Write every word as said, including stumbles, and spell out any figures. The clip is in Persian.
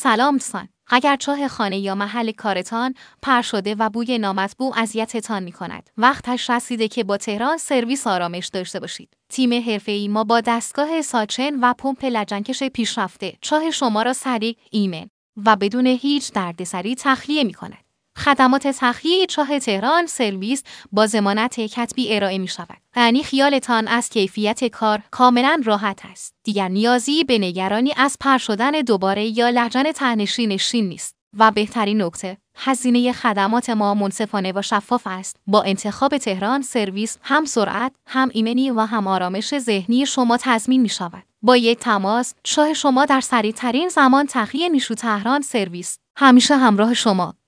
سلام دوستان. اگر چاه خانه یا محل کارتان پر شده و بوی نامطبوع اذیتتان می‌کند، وقتش رسیده که با تهران سرویس آرامش داشته باشید. تیم حرفه‌ای ما با دستگاه ساچن و پمپ لجنکش پیشرفته چاه شما را سریع، ایمن و بدون هیچ دردسری تخلیه می‌کند. خدمات تخلیه چاه تهران سرویس با ضمانت کتبی ارائه می شود. یعنی خیالتان از کیفیت کار کاملا راحت است. دیگر نیازی به نگرانی از پر شدن دوباره یا لجن ته‌نشین شین نیست. و بهترین نکته، هزینه خدمات ما منصفانه و شفاف است. با انتخاب تهران سرویس هم سرعت، هم ایمنی و هم آرامش ذهنی شما تضمین می شود. با یک تماس، چاه شما در سریع‌ترین زمان تخلیه می شود. تهران سرویس همیشه همراه شما.